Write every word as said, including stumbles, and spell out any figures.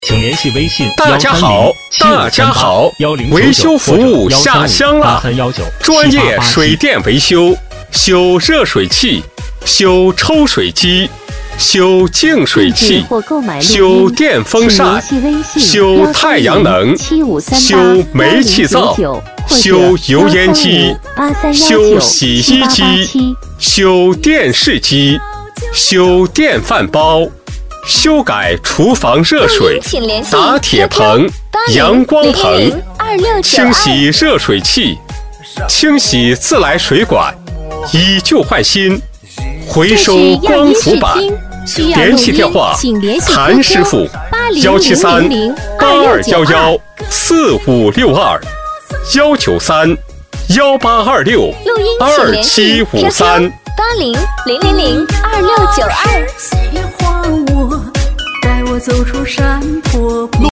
请联系微信。 大家好，大家好，维修服务下乡了，专业水电维修，修热水器，修抽水机，修净水器，修电风扇，修太阳能，修煤气灶，修油烟机，修洗衣机，修电视机，修电饭煲，修改厨房热水，打铁棚、阳光棚，清洗热水器，清洗自来水管，以旧换新，回收光伏板。联系电话：谭师傅，幺七三八二幺幺四五六二，幺九三幺八二六二七五三， 八零零零零二六九二。 喜欢我，带我走出山坡。